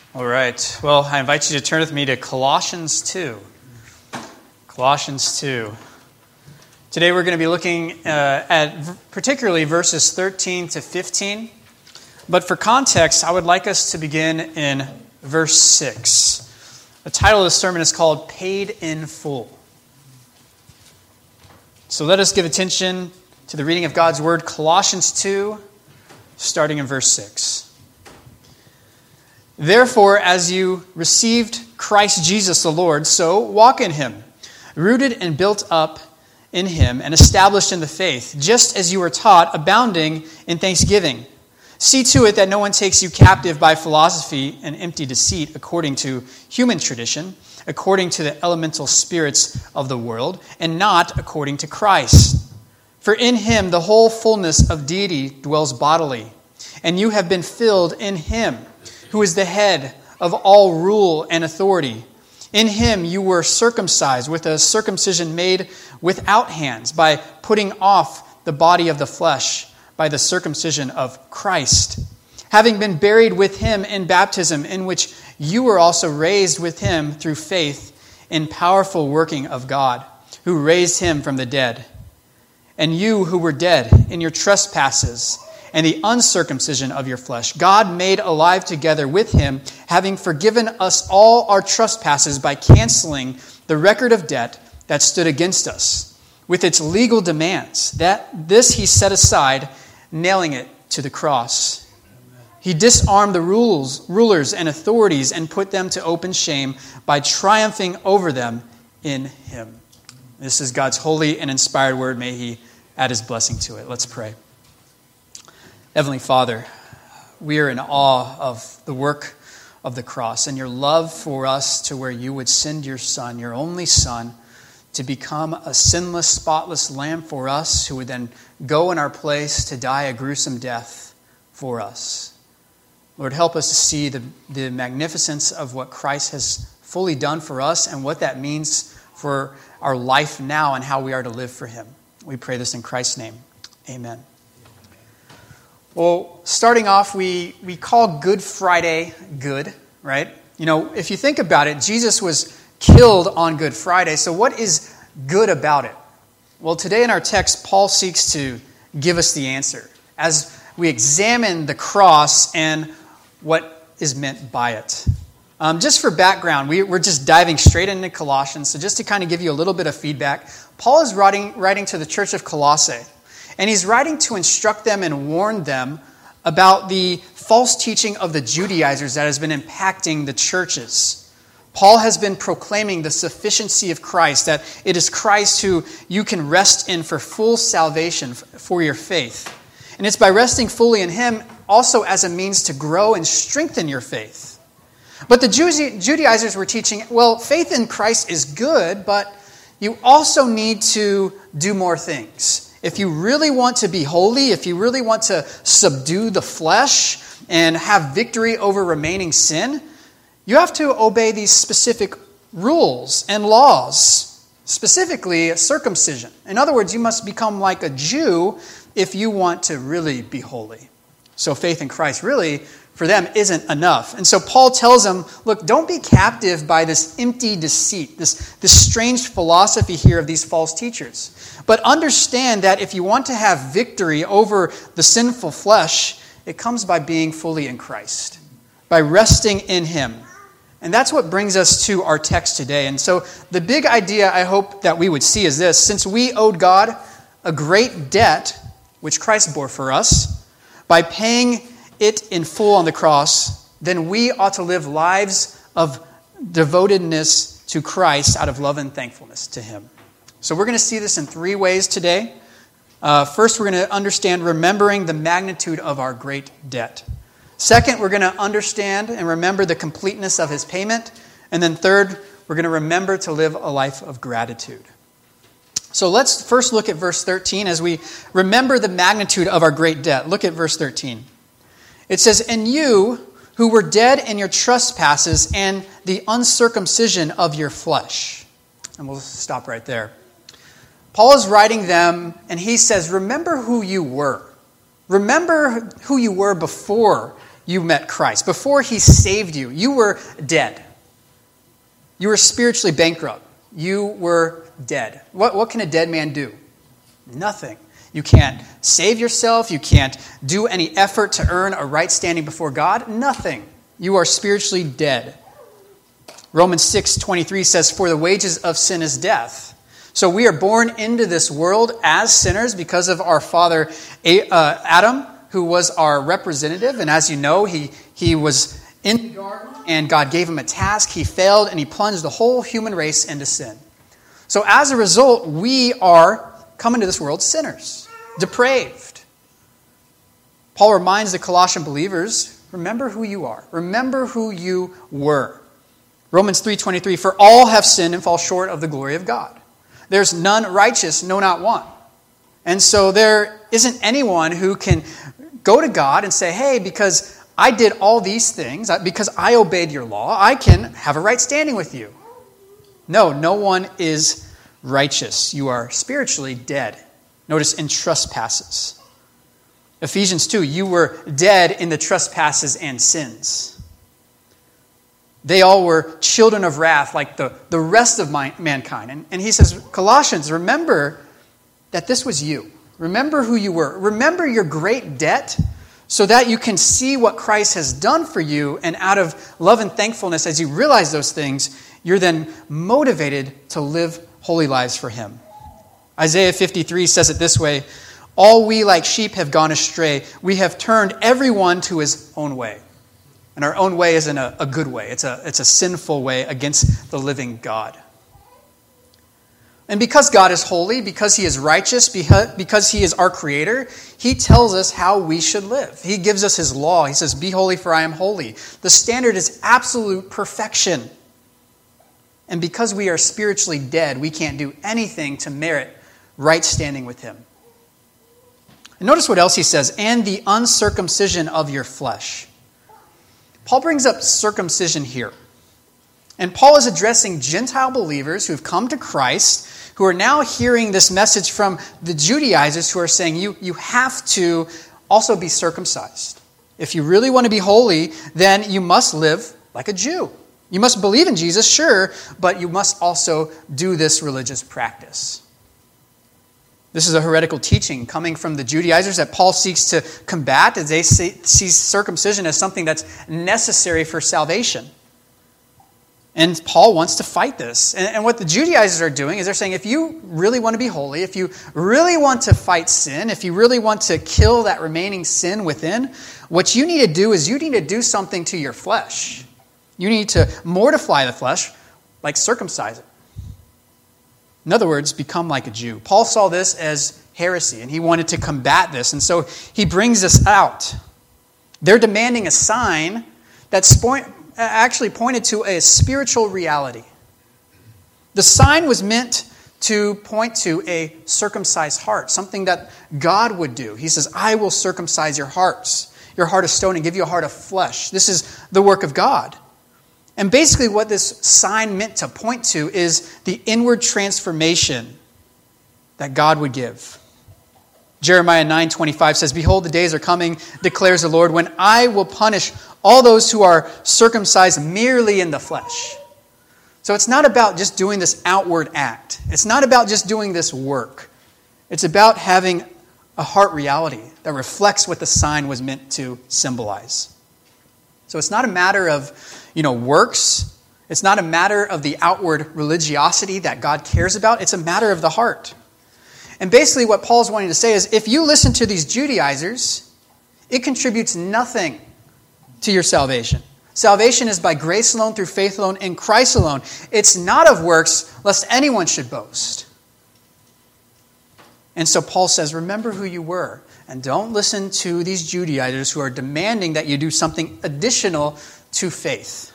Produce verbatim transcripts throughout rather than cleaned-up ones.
All right. Well, I invite you to turn with me to Colossians two. Colossians two. Today we're going to be looking uh, at particularly verses thirteen to fifteen. But for context, I would like us to begin in verse six. The title of the sermon is called Paid in Full. So let us give attention to the reading of God's Word, Colossians two, starting in verse six. Therefore, as you received Christ Jesus the Lord, so walk in him, rooted and built up in him and established in the faith, just as you were taught, abounding in thanksgiving. See to it that no one takes you captive by philosophy and empty deceit according to human tradition, according to the elemental spirits of the world, and not according to Christ. For in him the whole fullness of deity dwells bodily, and you have been filled in him, who is the head of all rule and authority. In him you were circumcised with a circumcision made without hands, by putting off the body of the flesh by the circumcision of Christ, having been buried with him in baptism, in which you were also raised with him through faith in powerful working of God, who raised him from the dead. And you who were dead in your trespasses and the uncircumcision of your flesh, God made alive together with him, having forgiven us all our trespasses by canceling the record of debt that stood against us, with its legal demands. That this he set aside, nailing it to the cross. He disarmed the rules, rulers and authorities and put them to open shame by triumphing over them in him. This is God's holy and inspired word. May he add his blessing to it. Let's pray. Heavenly Father, we are in awe of the work of the cross and your love for us, to where you would send your Son, your only Son, to become a sinless, spotless lamb for us, who would then go in our place to die a gruesome death for us. Lord, help us to see the, the magnificence of what Christ has fully done for us and what that means for our life now and how we are to live for him. We pray this in Christ's name. Amen. Well, starting off, we, we call Good Friday good, right? You know, if you think about it, Jesus was killed on Good Friday, so what is good about it? Well, today in our text, Paul seeks to give us the answer as we examine the cross and what is meant by it. Um, just for background, we, we're just diving straight into Colossians, so just to kind of give you a little bit of feedback, Paul is writing, writing to the church of Colossae. And he's writing to instruct them and warn them about the false teaching of the Judaizers that has been impacting the churches. Paul has been proclaiming the sufficiency of Christ, that it is Christ who you can rest in for full salvation for your faith. And it's by resting fully in him also as a means to grow and strengthen your faith. But the Judaizers were teaching, well, faith in Christ is good, but you also need to do more things. If you really want to be holy, if you really want to subdue the flesh and have victory over remaining sin, you have to obey these specific rules and laws, specifically circumcision. In other words, you must become like a Jew if you want to really be holy. So faith in Christ really, for them, isn't enough. And so Paul tells them, look, don't be captive by this empty deceit, this, this strange philosophy here of these false teachers. But understand that if you want to have victory over the sinful flesh, it comes by being fully in Christ, by resting in him. And that's what brings us to our text today. And so the big idea I hope that we would see is this: since we owed God a great debt, which Christ bore for us, by paying it in full on the cross, then we ought to live lives of devotedness to Christ out of love and thankfulness to him. So we're going to see this in three ways today. Uh, first, we're going to understand remembering the magnitude of our great debt. Second, we're going to understand and remember the completeness of his payment. And then third, we're going to remember to live a life of gratitude. So let's first look at verse thirteen as we remember the magnitude of our great debt. Look at verse thirteen. It says, "And you who were dead in your trespasses and the uncircumcision of your flesh." And we'll stop right there. Paul is writing them, and he says, remember who you were. Remember who you were before you met Christ, before he saved you, you were dead. You were spiritually bankrupt. You were dead. What, what can a dead man do? Nothing. You can't save yourself. You can't do any effort to earn a right standing before God. Nothing. You are spiritually dead. Romans six twenty-three says, "For the wages of sin is death." So we are born into this world as sinners because of our father Adam, who was our representative. And as you know, he, he was in the garden and God gave him a task. He failed and he plunged the whole human race into sin. So as a result, we are coming to this world sinners, depraved. Paul reminds the Colossian believers, remember who you are. Remember who you were. Romans three twenty-three, "For all have sinned and fall short of the glory of God. There's none righteous, no, not one." And so there isn't anyone who can go to God and say, hey, because I did all these things, because I obeyed your law, I can have a right standing with you. No, no one is righteous. You are spiritually dead. Notice, in trespasses. Ephesians two, you were dead in the trespasses and sins. They all were children of wrath like the, the rest of my, mankind. And, and he says, Colossians, remember that this was you. Remember who you were. Remember your great debt so that you can see what Christ has done for you. And out of love and thankfulness, as you realize those things, you're then motivated to live holy lives for him. Isaiah fifty-three says it this way, "All we like sheep have gone astray. We have turned everyone to his own way." And our own way isn't a, a good way. It's a, it's a sinful way against the living God. And because God is holy, because he is righteous, because he is our creator, he tells us how we should live. He gives us his law. He says, "Be holy, for I am holy." The standard is absolute perfection. And because we are spiritually dead, we can't do anything to merit right standing with him. And notice what else he says, "And the uncircumcision of your flesh." Paul brings up circumcision here. And Paul is addressing Gentile believers who have come to Christ, who are now hearing this message from the Judaizers who are saying, you, you have to also be circumcised. If you really want to be holy, then you must live like a Jew. You must believe in Jesus, sure, but you must also do this religious practice. This is a heretical teaching coming from the Judaizers that Paul seeks to combat, as they see, see circumcision as something that's necessary for salvation. And Paul wants to fight this. And, and what the Judaizers are doing is they're saying, if you really want to be holy, if you really want to fight sin, if you really want to kill that remaining sin within, what you need to do is you need to do something to your flesh. You need to mortify the flesh, like circumcise it. In other words, become like a Jew. Paul saw this as heresy, and he wanted to combat this. And so he brings this out. They're demanding a sign that's point, actually pointed to a spiritual reality. The sign was meant to point to a circumcised heart, something that God would do. He says, "I will circumcise your hearts, your heart of stone, and give you a heart of flesh." This is the work of God. And basically what this sign meant to point to is the inward transformation that God would give. Jeremiah nine twenty-five says, "Behold, the days are coming, declares the Lord, when I will punish all those who are circumcised merely in the flesh." So it's not about just doing this outward act. It's not about just doing this work. It's about having a heart reality that reflects what the sign was meant to symbolize. So it's not a matter of, you know, works. It's not a matter of the outward religiosity that God cares about. It's a matter of the heart. And basically what Paul's wanting to say is, if you listen to these Judaizers, it contributes nothing to your salvation. Salvation is by grace alone, through faith alone, in Christ alone. It's not of works, lest anyone should boast. And so Paul says, remember who you were. And don't listen to these Judaizers who are demanding that you do something additional to faith.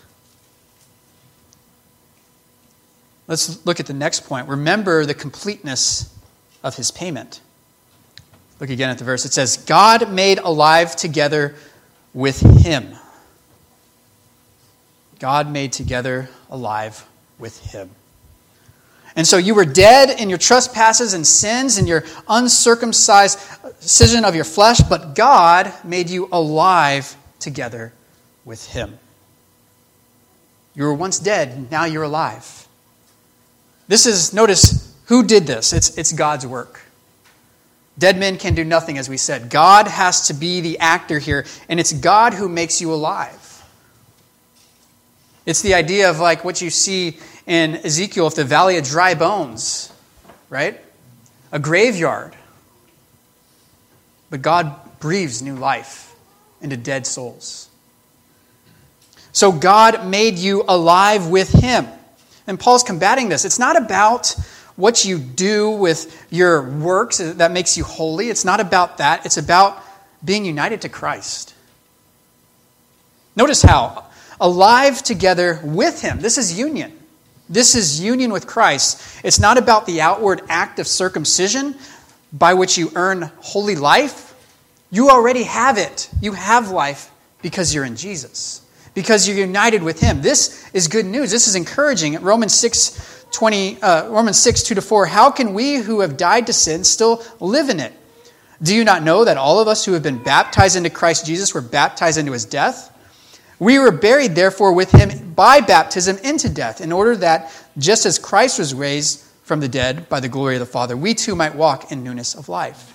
Let's look at the next point. Remember the completeness of his payment. Look again at the verse. It says, God made alive together with him. God made together alive with him. And so you were dead in your trespasses and sins and your uncircumcised circumcision of your flesh, but God made you alive together with him. You were once dead, now you're alive. This is, notice, who did this? It's, it's God's work. Dead men can do nothing, as we said. God has to be the actor here, and it's God who makes you alive. It's the idea of like what you see in Ezekiel of the valley of dry bones, right? A graveyard. But God breathes new life into dead souls. So God made you alive with him. And Paul's combating this. It's not about what you do with your works that makes you holy. It's not about that. It's about being united to Christ. Notice how. Alive together with him. This is union. This is union with Christ. It's not about the outward act of circumcision by which you earn holy life. You already have it. You have life because you're in Jesus. Because you're united with him. This is good news. This is encouraging. Romans six, twenty, uh, Romans six, two to four. How can we who have died to sin still live in it? Do you not know that all of us who have been baptized into Christ Jesus were baptized into his death? We were buried, therefore, with him by baptism into death, in order that, just as Christ was raised from the dead by the glory of the Father, we too might walk in newness of life.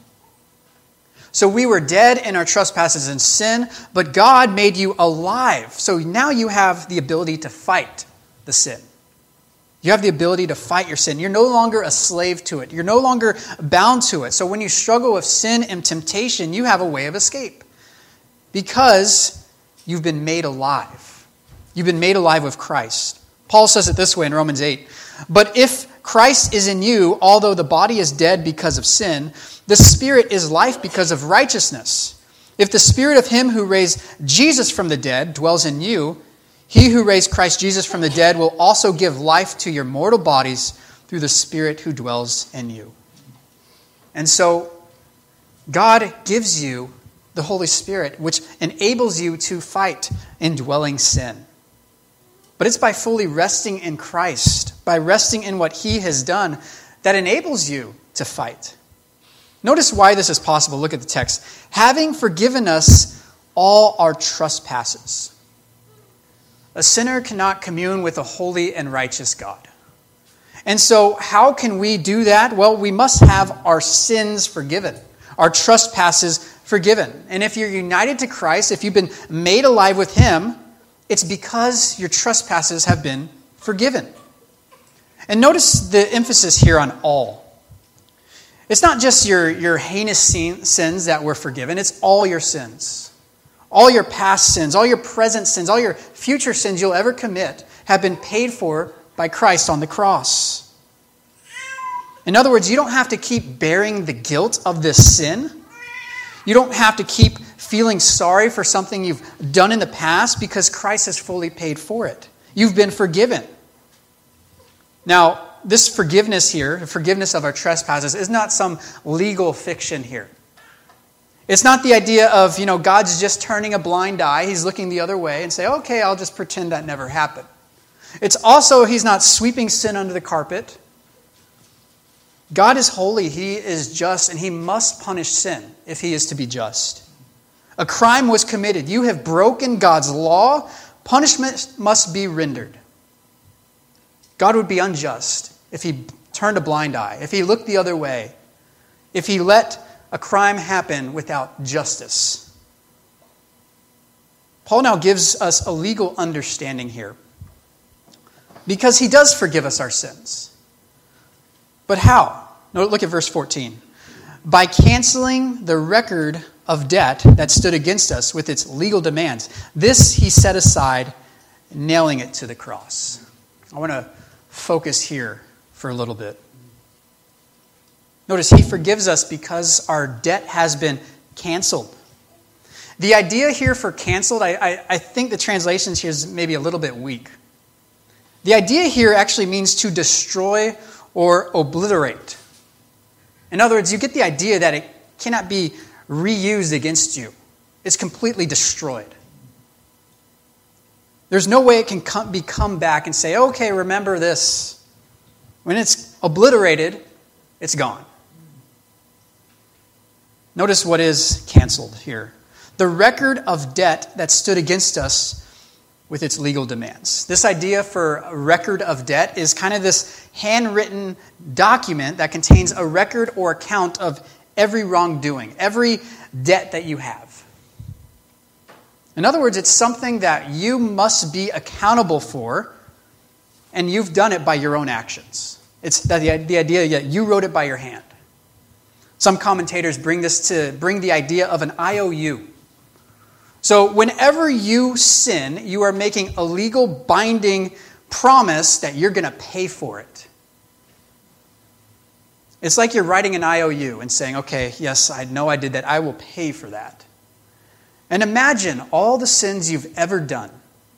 So we were dead in our trespasses and sin, but God made you alive. So now you have the ability to fight the sin. You have the ability to fight your sin. You're no longer a slave to it. You're no longer bound to it. So when you struggle with sin and temptation, you have a way of escape. Because you've been made alive. You've been made alive with Christ. Paul says it this way in Romans eight. But if Christ is in you, although the body is dead because of sin, the Spirit is life because of righteousness. If the Spirit of him who raised Jesus from the dead dwells in you, he who raised Christ Jesus from the dead will also give life to your mortal bodies through the Spirit who dwells in you. And so, God gives you the Holy Spirit, which enables you to fight indwelling sin. But it's by fully resting in Christ, by resting in what he has done, that enables you to fight. Notice why this is possible. Look at the text. Having forgiven us all our trespasses. A sinner cannot commune with a holy and righteous God. And so how can we do that? Well, we must have our sins forgiven, our trespasses forgiven. And if you're united to Christ, if you've been made alive with him, it's because your trespasses have been forgiven. And notice the emphasis here on all. It's not just your, your heinous sins that were forgiven. It's all your sins. All your past sins, all your present sins, all your future sins you'll ever commit have been paid for by Christ on the cross. In other words, you don't have to keep bearing the guilt of this sin. You don't have to keep feeling sorry for something you've done in the past because Christ has fully paid for it. You've been forgiven. Now, this forgiveness here, the forgiveness of our trespasses, is not some legal fiction here. It's not the idea of, you know, God's just turning a blind eye. He's looking the other way and say, okay, I'll just pretend that never happened. It's also, he's not sweeping sin under the carpet. God is holy, he is just, and he must punish sin if he is to be just. A crime was committed. You have broken God's law. Punishment must be rendered. God would be unjust if he turned a blind eye, if he looked the other way, if he let a crime happen without justice. Paul now gives us a legal understanding here, because he does forgive us our sins. But how? No, look at verse fourteen. By canceling the record of debt that stood against us with its legal demands. This he set aside, nailing it to the cross. I want to focus here for a little bit. Notice he forgives us because our debt has been canceled. The idea here for canceled, I, I, I think the translations here is maybe a little bit weak. The idea here actually means to destroy or obliterate. In other words, you get the idea that it cannot be reused against you. It's completely destroyed. There's no way it can come, be come back and say, okay, remember this. When it's obliterated, it's gone. Notice what is canceled here. the record of debt that stood against us with its legal demands. This idea for a record of debt is kind of this handwritten document that contains a record or account of every wrongdoing, every debt that you have. In other words, it's something that you must be accountable for, and you've done it by your own actions. It's the, the idea that you wrote it by your hand. Some commentators bring this to bring the idea of an I O U. So whenever you sin, you are making a legal binding promise that you're going to pay for it. It's like you're writing an I O U and saying, okay, yes, I know I did that. I will pay for that. And imagine all the sins you've ever done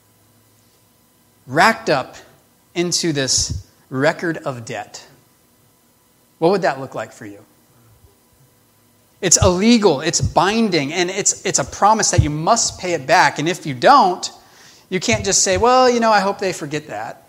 racked up into this record of debt. What would that look like for you? It's illegal, it's binding, and it's it's a promise that you must pay it back. And if you don't, you can't just say, well, you know, I hope they forget that.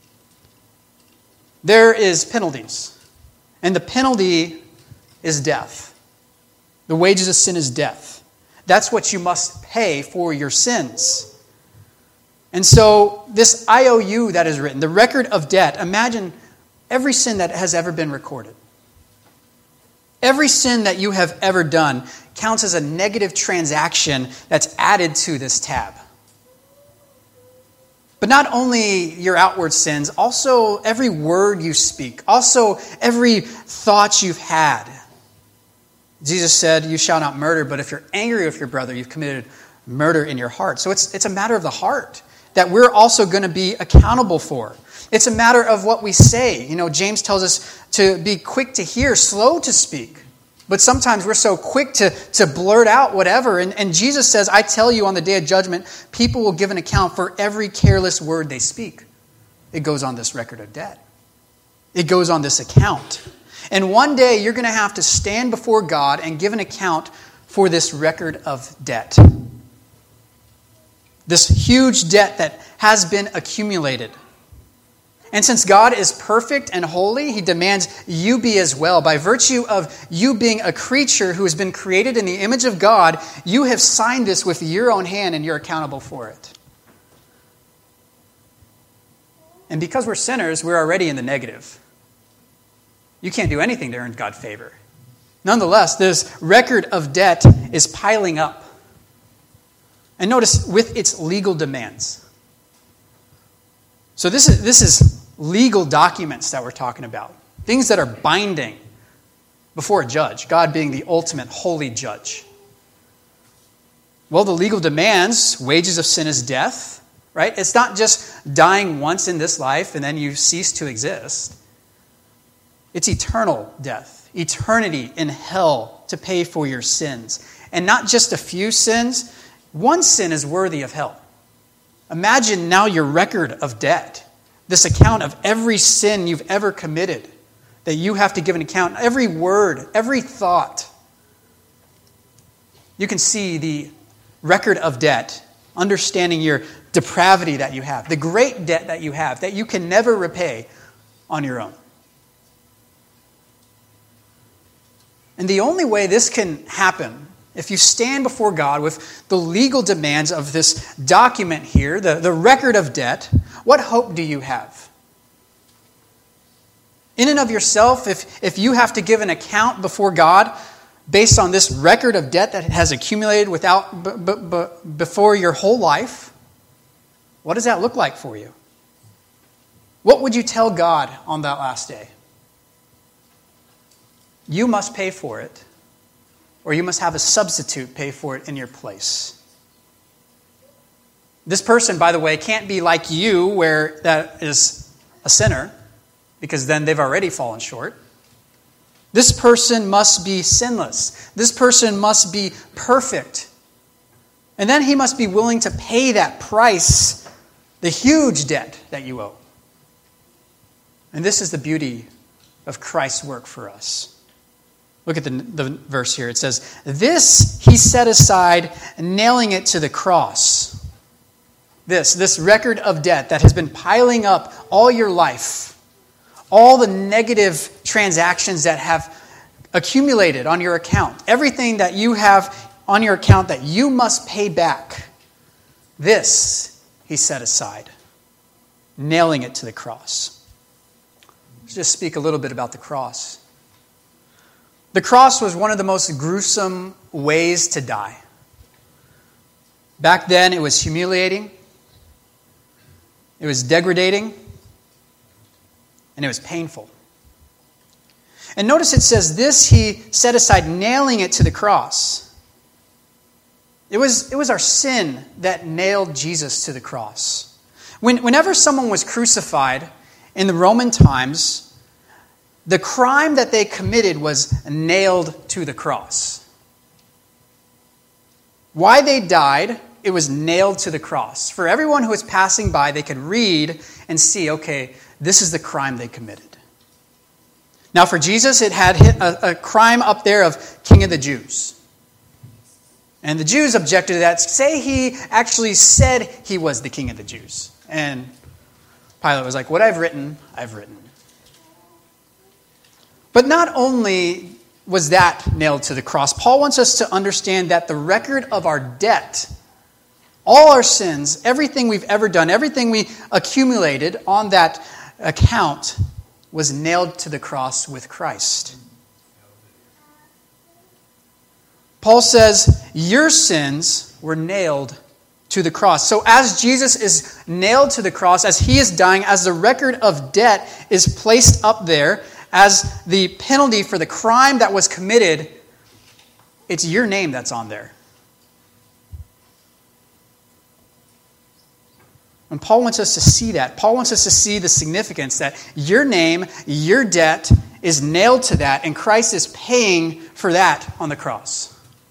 There is penalties. And the penalty is death. The wages of sin is death. That's what you must pay for your sins. And so this I O U that is written, the record of debt, imagine every sin that has ever been recorded. Every sin that you have ever done counts as a negative transaction that's added to this tab. But not only your outward sins, also every word you speak, also every thought you've had. Jesus said, you shall not murder, but if you're angry with your brother, you've committed murder in your heart. So it's, it's a matter of the heart that we're also going to be accountable for. It's a matter of what we say. You know, James tells us to be quick to hear, slow to speak. But sometimes we're so quick to, to blurt out whatever. And, and Jesus says, I tell you on the day of judgment, people will give an account for every careless word they speak. It goes on this record of debt. It goes on this account. And one day you're going to have to stand before God and give an account for this record of debt. This huge debt that has been accumulated. And since God is perfect and holy, He demands you be as well. By virtue of you being a creature who has been created in the image of God, you have signed this with your own hand and you're accountable for it. And because we're sinners, we're already in the negative. You can't do anything to earn God's favor. Nonetheless, this record of debt is piling up. And notice, with its legal demands. So this is this is legal documents that we're talking about. Things that are binding before a judge, God being the ultimate holy judge. Well, the legal demands, wages of sin is death, right? It's not just dying once in this life and then you cease to exist. It's eternal death, eternity in hell to pay for your sins. And not just a few sins. One sin is worthy of hell. Imagine now your record of debt, this account of every sin you've ever committed, that you have to give an account, every word, every thought. You can see the record of debt, understanding your depravity that you have, the great debt that you have, that you can never repay on your own. And the only way this can happen, if you stand before God with the legal demands of this document here, the, the record of debt, what hope do you have? In and of yourself, if, if you have to give an account before God based on this record of debt that has accumulated without b- b- b- before your whole life, what does that look like for you? What would you tell God on that last day? You must pay for it. Or you must have a substitute pay for it in your place. This person, by the way, can't be like you, where that is a sinner, because then they've already fallen short. This person must be sinless. This person must be perfect. And then he must be willing to pay that price, the huge debt that you owe. And this is the beauty of Christ's work for us. Look at the, the verse here. It says, this he set aside, nailing it to the cross. This, this record of debt that has been piling up all your life. All the negative transactions that have accumulated on your account. Everything that you have on your account that you must pay back. This he set aside, nailing it to the cross. Let's just speak a little bit about the cross. The cross was one of the most gruesome ways to die. Back then, it was humiliating, it was degrading, and it was painful. And notice it says this he set aside, nailing it to the cross. It was, it was our sin that nailed Jesus to the cross. When, whenever someone was crucified in the Roman times, the crime that they committed was nailed to the cross. Why they died, it was nailed to the cross. For everyone who was passing by, they could read and see, okay, this is the crime they committed. Now for Jesus, it had hit a, a crime up there of King of the Jews. And the Jews objected to that. Say he actually said he was the King of the Jews. And Pilate was like, what I've written, I've written. But not only was that nailed to the cross, Paul wants us to understand that the record of our debt, all our sins, everything we've ever done, everything we accumulated on that account was nailed to the cross with Christ. Paul says, your sins were nailed to the cross. So as Jesus is nailed to the cross, as he is dying, as the record of debt is placed up there, as the penalty for the crime that was committed, it's your name that's on there. And Paul wants us to see that. Paul wants us to see the significance that your name, your debt is nailed to that, and Christ is paying for that on the cross.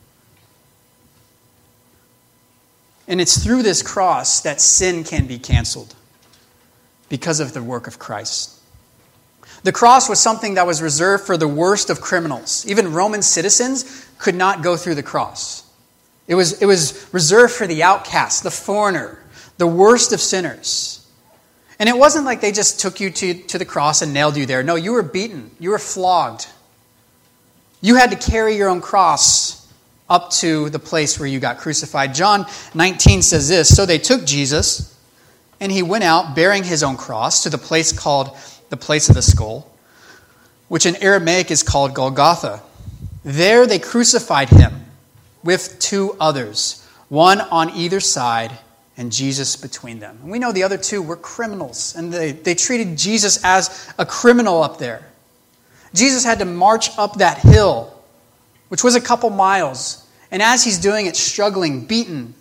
And it's through this cross that sin can be canceled because of the work of Christ. The cross was something that was reserved for the worst of criminals. Even Roman citizens could not go through the cross. It was, it was reserved for the outcast, the foreigner, the worst of sinners. And it wasn't like they just took you to, to the cross and nailed you there. No, you were beaten. You were flogged. You had to carry your own cross up to the place where you got crucified. John nineteen says this, so they took Jesus, and he went out bearing his own cross to the place called the place of the skull, which in Aramaic is called Golgotha. There they crucified him with two others, one on either side, and Jesus between them. And we know the other two were criminals, and they, they treated Jesus as a criminal up there. Jesus had to march up that hill, which was a couple miles. And as he's doing it, struggling, beaten,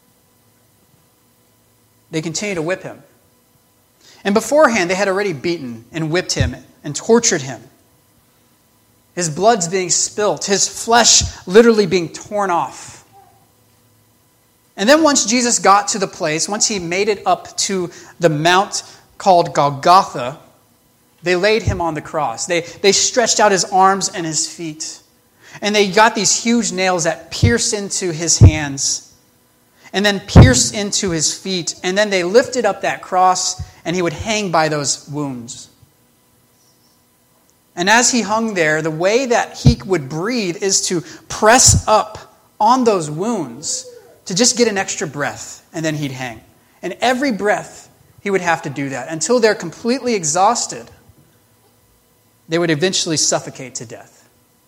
they continue to whip him. And beforehand, they had already beaten and whipped him and tortured him. His blood's being spilt, his flesh literally being torn off. And then once Jesus got to the place, once he made it up to the mount called Golgotha, they laid him on the cross. They, they stretched out his arms and his feet. And they got these huge nails that pierced into his hands and then pierced into his feet. And then they lifted up that cross and he would hang by those wounds. And as he hung there, the way that he would breathe is to press up on those wounds to just get an extra breath, and then he'd hang. And every breath, he would have to do that until they're completely exhausted. They would eventually suffocate to death.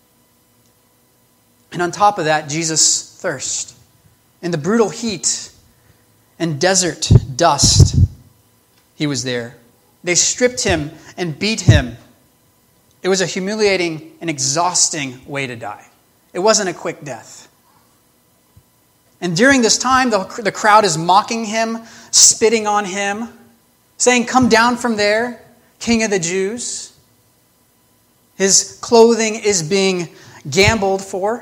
And on top of that, Jesus' thirst. In the brutal heat and desert dust, he was there. They stripped him and beat him. It was a humiliating and exhausting way to die. It wasn't a quick death. And during this time, the, the crowd is mocking him, spitting on him, saying, "Come down from there, King of the Jews." His clothing is being gambled for.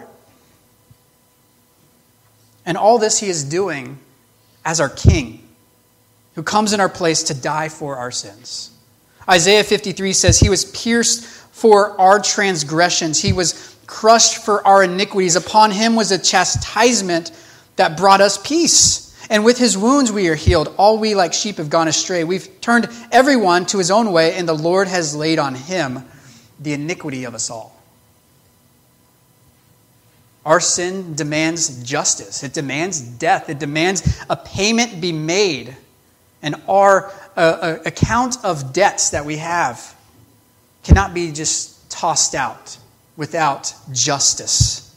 And all this he is doing as our king, who comes in our place to die for our sins. Isaiah fifty-three says, he was pierced for our transgressions. He was crushed for our iniquities. Upon him was a chastisement that brought us peace. And with his wounds we are healed. All we like sheep have gone astray. We've turned everyone to his own way, and the Lord has laid on him the iniquity of us all. Our sin demands justice. It demands death. It demands a payment be made. And our uh, uh, account of debts that we have cannot be just tossed out without justice.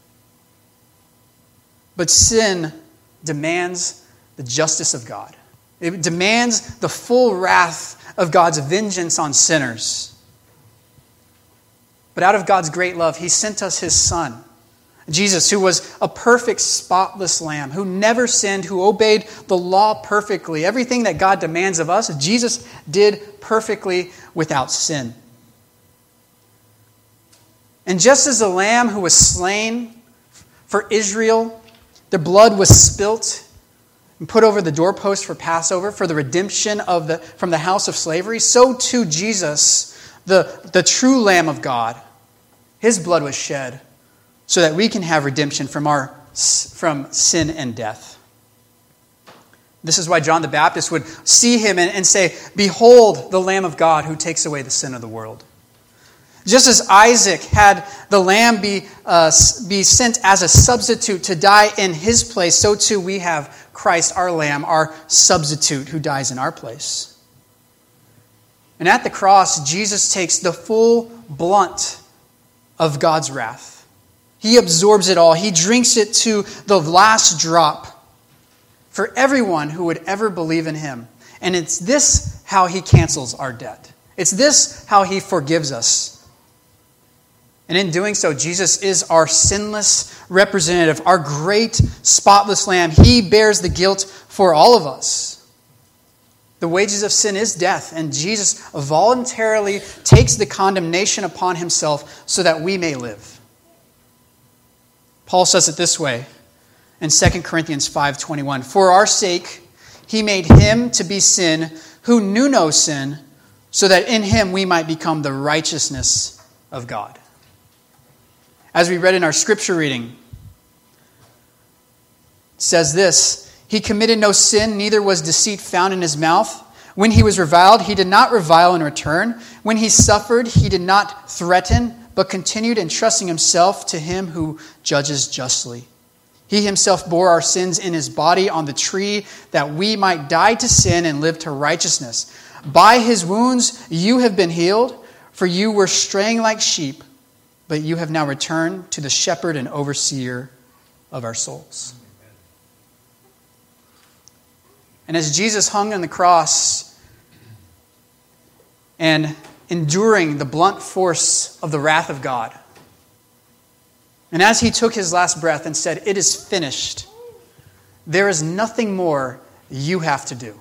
But sin demands the justice of God. It demands the full wrath of God's vengeance on sinners. But out of God's great love, He sent us His Son, Jesus, who was a perfect, spotless lamb, who never sinned, who obeyed the law perfectly. Everything that God demands of us, Jesus did perfectly without sin. And just as the lamb who was slain for Israel, the blood was spilt and put over the doorpost for Passover, for the redemption of the from the house of slavery, so too Jesus, the, the true Lamb of God, His blood was shed so that we can have redemption from our from sin and death. This is why John the Baptist would see Him and, and say, "Behold, the Lamb of God who takes away the sin of the world." Just as Isaac had the lamb be, uh, be sent as a substitute to die in his place, so too we have Christ, our lamb, our substitute who dies in our place. And at the cross, Jesus takes the full blunt of God's wrath. He absorbs it all. He drinks it to the last drop for everyone who would ever believe in Him. And it's this how He cancels our debt. It's this how He forgives us. And in doing so, Jesus is our sinless representative, our great spotless lamb. He bears the guilt for all of us. The wages of sin is death, and Jesus voluntarily takes the condemnation upon Himself so that we may live. Paul says it this way in Second Corinthians five twenty-one, "For our sake He made Him to be sin who knew no sin, so that in Him we might become the righteousness of God." As we read in our scripture reading, it says this, "He committed no sin, neither was deceit found in His mouth. When He was reviled, He did not revile in return. When He suffered, He did not threaten, but continued entrusting Himself to Him who judges justly. He Himself bore our sins in His body on the tree, that we might die to sin and live to righteousness. By His wounds you have been healed, for you were straying like sheep, but you have now returned to the shepherd and overseer of our souls." And as Jesus hung on the cross and enduring the blunt force of the wrath of God, and as He took His last breath and said, "It is finished," there is nothing more you have to do.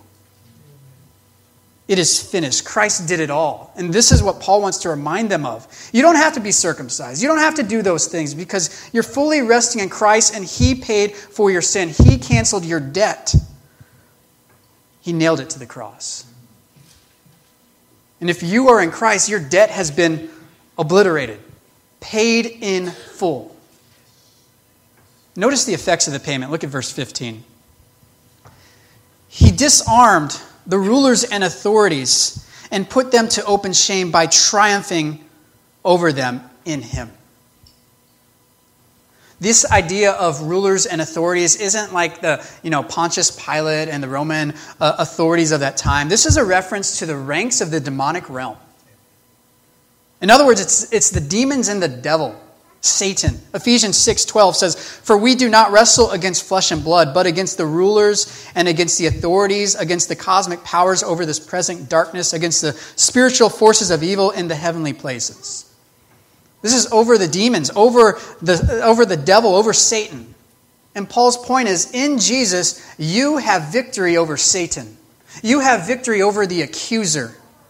It is finished. Christ did it all. And this is what Paul wants to remind them of. You don't have to be circumcised. You don't have to do those things because you're fully resting in Christ and He paid for your sin. He canceled your debt. He nailed it to the cross. And if you are in Christ, your debt has been obliterated, paid in full. Notice the effects of the payment. Look at verse fifteen. He disarmed the rulers and authorities and put them to open shame by triumphing over them in Him. This idea of rulers and authorities isn't like the, you know, Pontius Pilate and the Roman uh, authorities of that time. This is a reference to the ranks of the demonic realm. In other words, it's, it's the demons and the devil, Satan. Ephesians six twelve says, "For we do not wrestle against flesh and blood, but against the rulers and against the authorities, against the cosmic powers over this present darkness, against the spiritual forces of evil in the heavenly places." This is over the demons, over the, over the devil, over Satan. And Paul's point is, in Jesus, you have victory over Satan. You have victory over the accuser.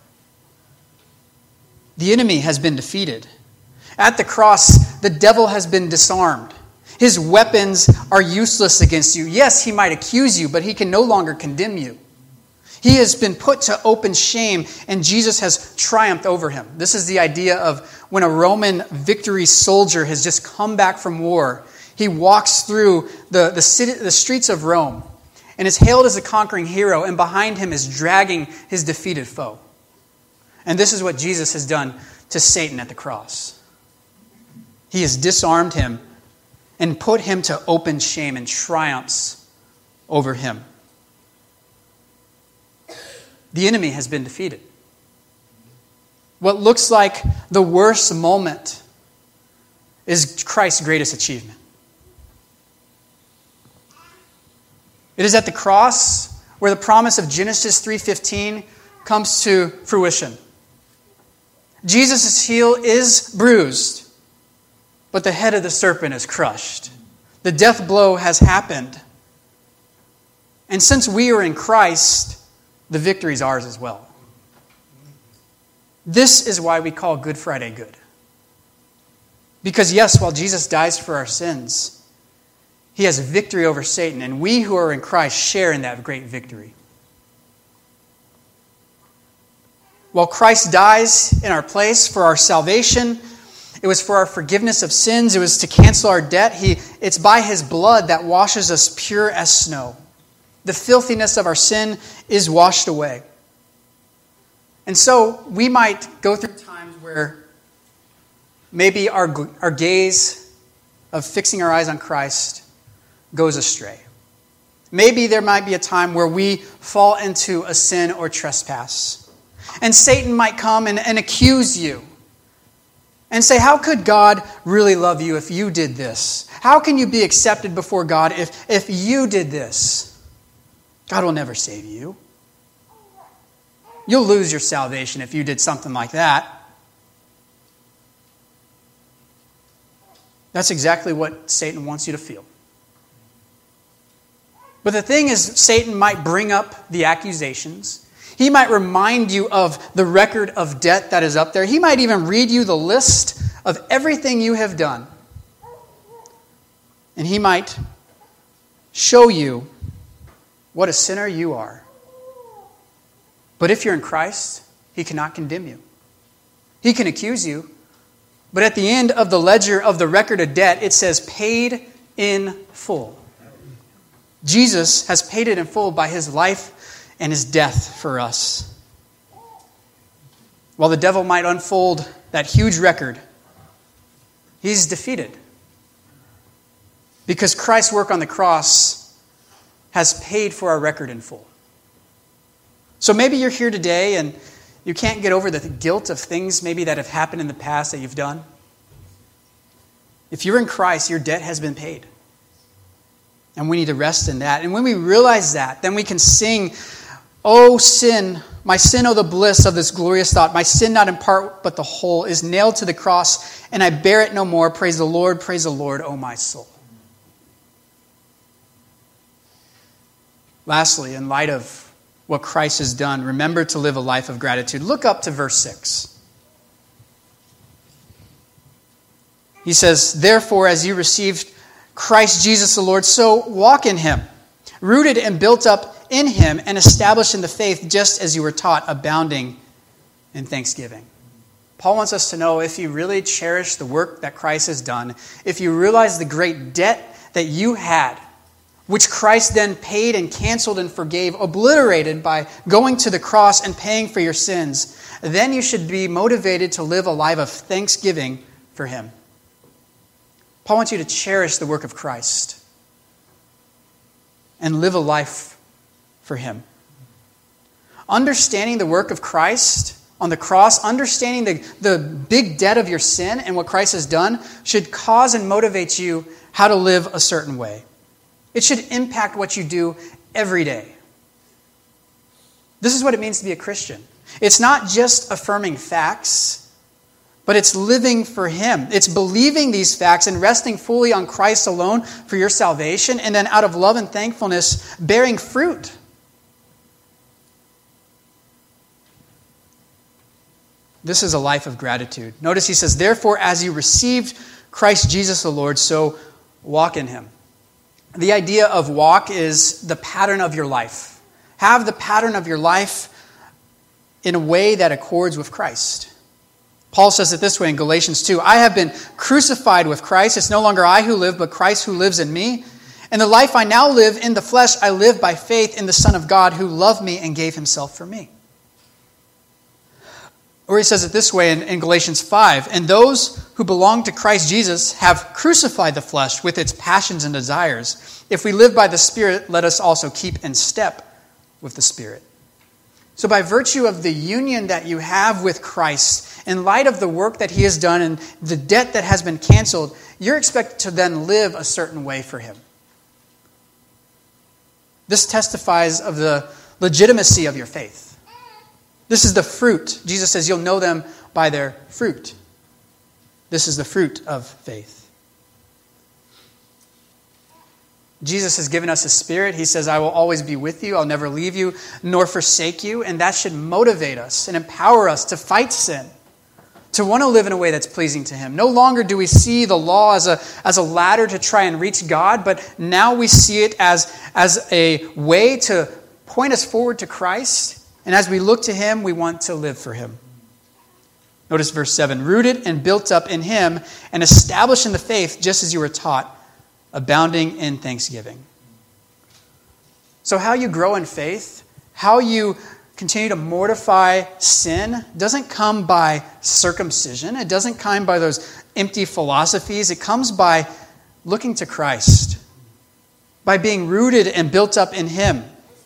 The enemy has been defeated. At the cross, the devil has been disarmed. His weapons are useless against you. Yes, he might accuse you, but he can no longer condemn you. He has been put to open shame, and Jesus has triumphed over him. This is the idea of when a Roman victory soldier has just come back from war. He walks through the, the, city, the streets of Rome and is hailed as a conquering hero, and behind him is dragging his defeated foe. And this is what Jesus has done to Satan at the cross. He has disarmed him and put him to open shame and triumphs over him. The enemy has been defeated. What looks like the worst moment is Christ's greatest achievement. It is at the cross where the promise of Genesis three fifteen comes to fruition. Jesus' heel is bruised, but the head of the serpent is crushed. The death blow has happened. And since we are in Christ, the victory is ours as well. This is why we call Good Friday good. Because yes, while Jesus dies for our sins, he has victory over Satan, and we who are in Christ share in that great victory. While Christ dies in our place for our salvation, it was for our forgiveness of sins, it was to cancel our debt. He, it's by his blood that washes us pure as snow. The filthiness of our sin is washed away. And so we might go through times where maybe our, our gaze of fixing our eyes on Christ goes astray. Maybe there might be a time where we fall into a sin or trespass. And Satan might come and, and accuse you and say, how could God really love you if you did this? How can you be accepted before God if, if you did this? God will never save you. You'll lose your salvation if you did something like that. That's exactly what Satan wants you to feel. But the thing is, Satan might bring up the accusations. He might remind you of the record of debt that is up there. He might even read you the list of everything you have done. And he might show you what a sinner you are. But if you're in Christ, he cannot condemn you. He can accuse you. But at the end of the ledger of the record of debt, it says paid in full. Jesus has paid it in full by his life and his death for us. While the devil might unfold that huge record, he's defeated. Because Christ's work on the cross has paid for our record in full. So maybe you're here today and you can't get over the guilt of things maybe that have happened in the past that you've done. If you're in Christ, your debt has been paid. And we need to rest in that. And when we realize that, then we can sing, "Oh sin, my sin, oh the bliss of this glorious thought. My sin not in part but the whole is nailed to the cross, and I bear it no more. Praise the Lord, praise the Lord, oh my soul." Lastly, in light of what Christ has done, remember to live a life of gratitude. Look up to verse six. He says, "Therefore, as you received Christ Jesus the Lord, so walk in him, rooted and built up in him and established in the faith just as you were taught, abounding in thanksgiving." Paul wants us to know, if you really cherish the work that Christ has done, if you realize the great debt that you had, which Christ then paid and canceled and forgave, obliterated by going to the cross and paying for your sins, then you should be motivated to live a life of thanksgiving for him. Paul wants you to cherish the work of Christ and live a life for him. Understanding the work of Christ on the cross, understanding the, the big debt of your sin and what Christ has done should cause and motivate you how to live a certain way. It should impact what you do every day. This is what it means to be a Christian. It's not just affirming facts, but it's living for him. It's believing these facts and resting fully on Christ alone for your salvation, and then out of love and thankfulness, bearing fruit. This is a life of gratitude. Notice he says, "Therefore, as you received Christ Jesus the Lord, so walk in him." The idea of walk is the pattern of your life. Have the pattern of your life in a way that accords with Christ. Paul says it this way in Galatians two, "I have been crucified with Christ. It's no longer I who live, but Christ who lives in me. And the life I now live in the flesh, I live by faith in the Son of God who loved me and gave himself for me." Or he says it this way in, in Galatians five, and those who belong to Christ Jesus have crucified the flesh with its passions and desires. If we live by the Spirit, let us also keep in step with the Spirit. So by virtue of the union that you have with Christ, in light of the work that he has done and the debt that has been canceled, you're expected to then live a certain way for him. This testifies of the legitimacy of your faith. This is the fruit. Jesus says you'll know them by their fruit. This is the fruit of faith. Jesus has given us a spirit. He says, I will always be with you. I'll never leave you nor forsake you. And that should motivate us and empower us to fight sin, to want to live in a way that's pleasing to him. No longer do we see the law as a, as a ladder to try and reach God, but now we see it as, as a way to point us forward to Christ. And as we look to him, we want to live for him. Notice verse seven. Rooted and built up in him and established in the faith just as you were taught, abounding in thanksgiving. So how you grow in faith, how you continue to mortify sin, doesn't come by circumcision. It doesn't come by those empty philosophies. It comes by looking to Christ, by being rooted and built up in him,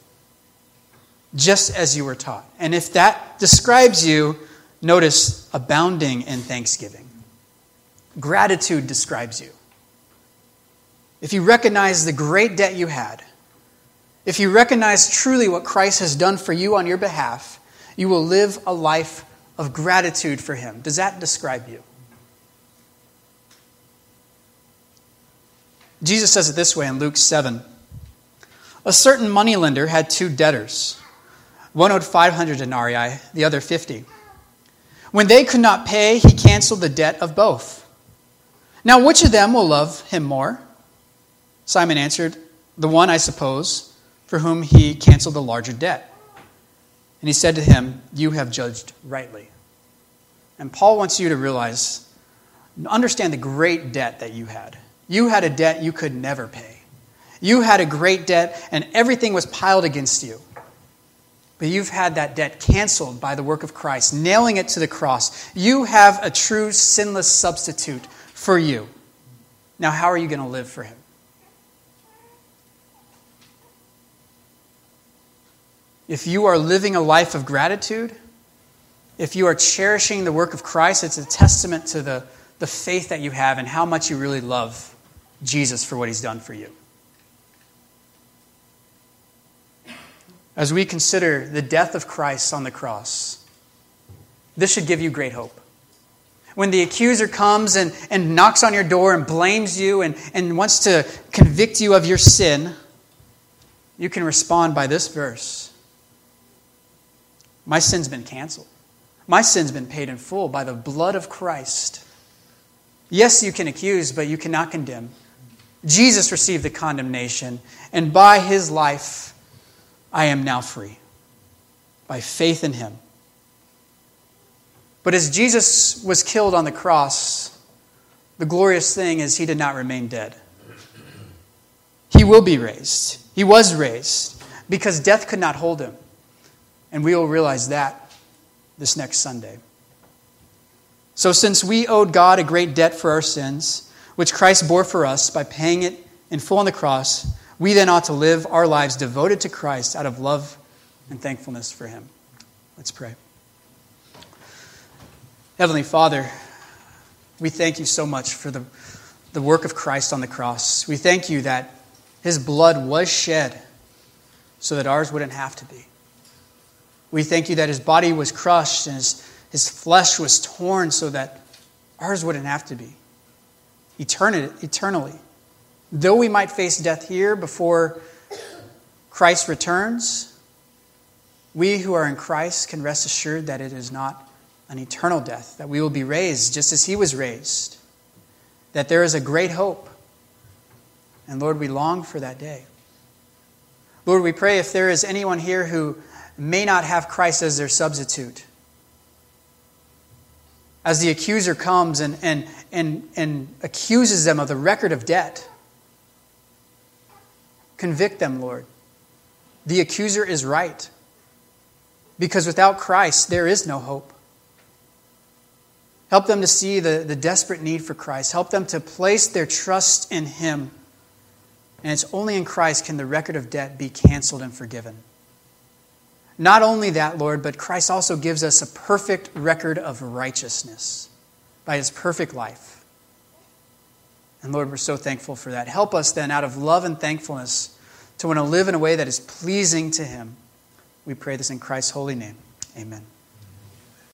just as you were taught. And if that describes you, notice abounding in thanksgiving. Gratitude describes you. If you recognize the great debt you had, if you recognize truly what Christ has done for you on your behalf, you will live a life of gratitude for him. Does that describe you? Jesus says it this way in Luke seven. A certain moneylender had two debtors. One owed five hundred denarii, the other fifty. When they could not pay, he canceled the debt of both. Now, which of them will love him more? Simon answered, the one, I suppose, for whom he canceled the larger debt. And he said to him, you have judged rightly. And Paul wants you to realize, understand the great debt that you had. You had a debt you could never pay. You had a great debt and everything was piled against you. But you've had that debt canceled by the work of Christ, nailing it to the cross. You have a true sinless substitute for you. Now, how are you going to live for him? If you are living a life of gratitude, if you are cherishing the work of Christ, it's a testament to the, the faith that you have and how much you really love Jesus for what he's done for you. As we consider the death of Christ on the cross, this should give you great hope. When the accuser comes and, and knocks on your door and blames you and, and wants to convict you of your sin, you can respond by this verse. My sin's been canceled. My sin's been paid in full by the blood of Christ. Yes, you can accuse, but you cannot condemn. Jesus received the condemnation, and by his life, I am now free by faith in him. But as Jesus was killed on the cross, the glorious thing is he did not remain dead. He will be raised. He was raised because death could not hold him. And we will realize that this next Sunday. So since we owed God a great debt for our sins, which Christ bore for us by paying it in full on the cross, we then ought to live our lives devoted to Christ out of love and thankfulness for him. Let's pray. Heavenly Father, we thank you so much for the, the work of Christ on the cross. We thank you that his blood was shed so that ours wouldn't have to be. We thank you that his body was crushed and his, his flesh was torn so that ours wouldn't have to be. Eternity, eternally. Though we might face death here before Christ returns, we who are in Christ can rest assured that it is not an eternal death, that we will be raised just as he was raised, that there is a great hope. And Lord, we long for that day. Lord, we pray if there is anyone here who may not have Christ as their substitute, as the accuser comes and, and, and, and accuses them of the record of debt, convict them, Lord. The accuser is right. Because without Christ, there is no hope. Help them to see the, the desperate need for Christ. Help them to place their trust in Him. And it's only in Christ can the record of debt be canceled and forgiven. Not only that, Lord, but Christ also gives us a perfect record of righteousness by His perfect life. And Lord, we're so thankful for that. Help us then, out of love and thankfulness, to want to live in a way that is pleasing to Him. We pray this in Christ's holy name. Amen.